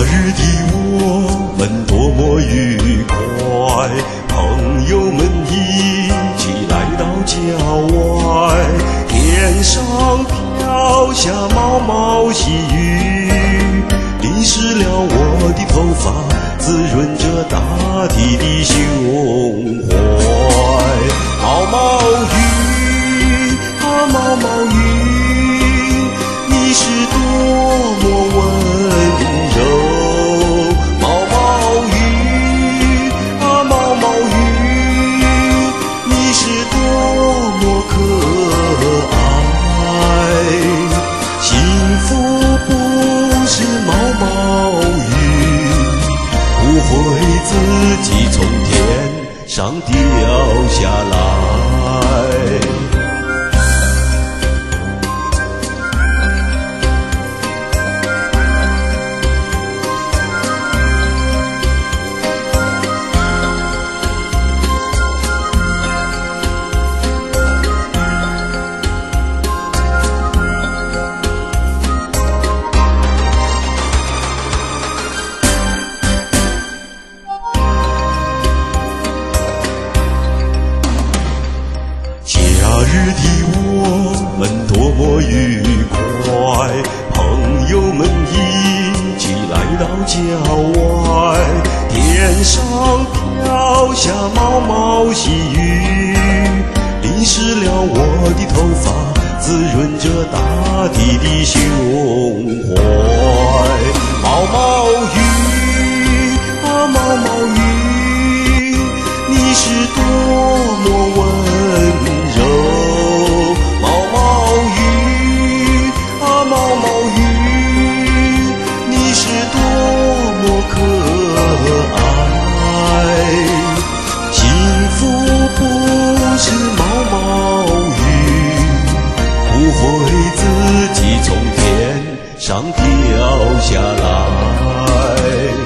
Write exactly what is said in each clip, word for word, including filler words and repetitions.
日的我们多么愉快，朋友们一起来到郊外，天上飘下毛毛细雨，淋湿了我的头发，滋润着大地的胸怀。毛毛雨啊毛毛雨，你是多么温柔。毛毛雨啊毛毛雨，你是多么可爱。幸福不是毛毛雨，不会自己从天上掉下来。假日的我们多么愉快，朋友们一起来到郊外，天上飘下毛毛细雨，淋湿了我的头发，滋润着大地的胸怀。毛毛雨啊毛毛雨，你是多么温柔。毛毛雨啊毛毛雨，你是多么可爱。幸福不是毛毛雨，不会自己从天上掉下来。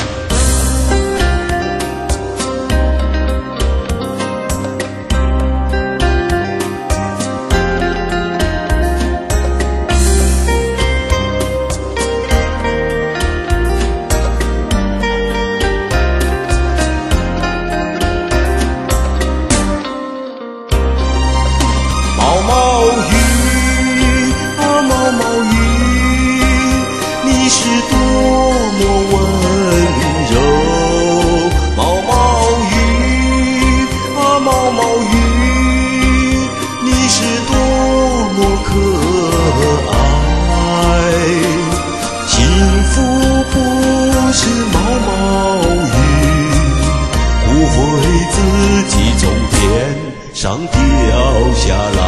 毛毛雨啊毛毛雨，你是多么温柔。毛毛雨啊毛毛雨，你是多么可爱。幸福不是毛毛雨，不会自己从天上掉下来。